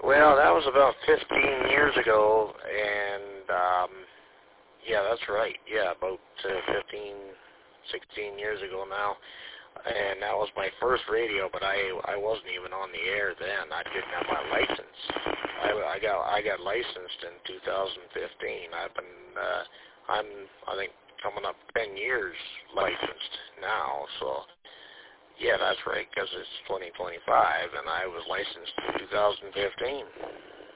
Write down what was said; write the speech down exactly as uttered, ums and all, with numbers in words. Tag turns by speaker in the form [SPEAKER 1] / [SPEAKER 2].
[SPEAKER 1] Well, that was about fifteen years ago, and um, yeah, that's right. Yeah, about uh, fifteen, sixteen years ago now. And that was my first radio, but I I wasn't even on the air then. I didn't have my license. I, I got I got licensed in two thousand fifteen. I've been uh, I'm I think coming up ten years licensed now. So yeah, that's right, because it's twenty twenty-five, and I was licensed in two thousand fifteen.